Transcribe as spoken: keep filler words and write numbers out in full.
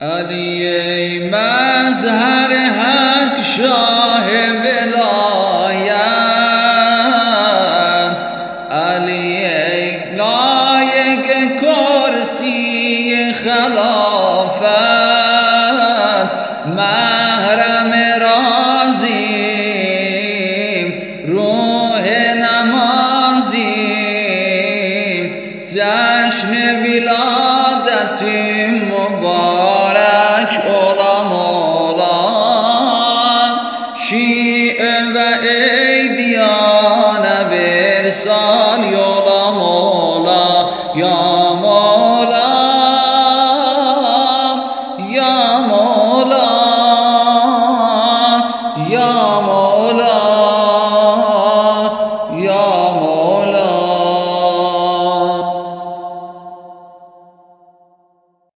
علی مظهر حق شاه ولایت، علی لایق کرسی خلافت، محرم رازیم روح نمازیم، جشن ولادت مبارک اولا